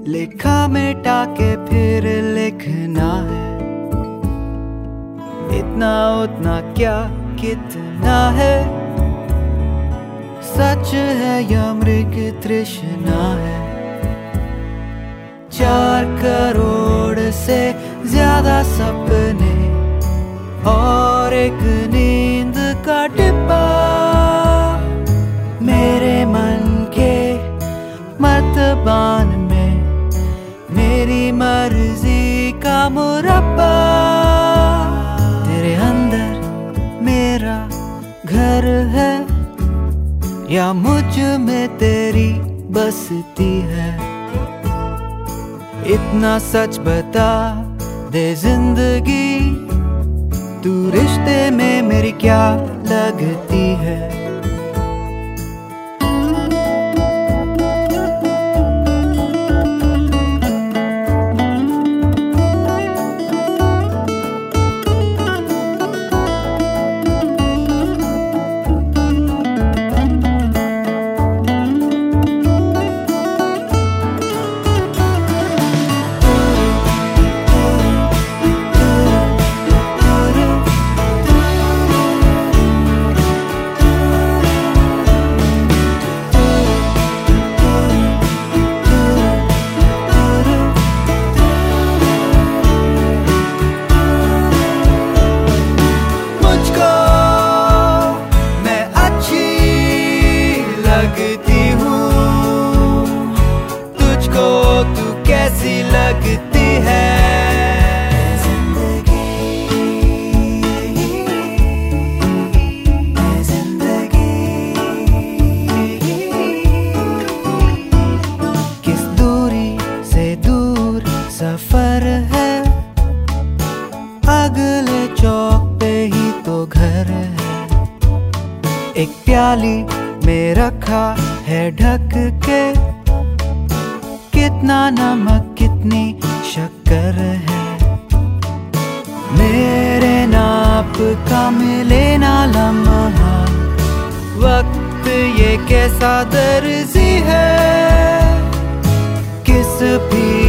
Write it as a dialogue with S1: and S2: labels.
S1: लिखा मिटा के फिर लिखना है। इतना उतना क्या कितना है, सच है या मृग तृष्णा है। 4 करोड़ से ज्यादा सपने और एक नींद का डिब्बा, मेरे मन के मतबान में मेरी मर्जी का मुरब्बा। तेरे अंदर मेरा घर है या मुझ में तेरी बसती है। इतना सच बता दे जिंदगी, तू रिश्ते में मेरी क्या लगती है। लगती हूँ तुझको, तू कैसी लगती है। किस दूरी से दूर सफर है, अगले चौक पे ही तो घर है। एक प्याली में रखा है ढक के, कितना नमक कितनी शक्कर है। मेरे नाप का मिले ना लम्हा, वक्त ये कैसा दर्जी है। किस भी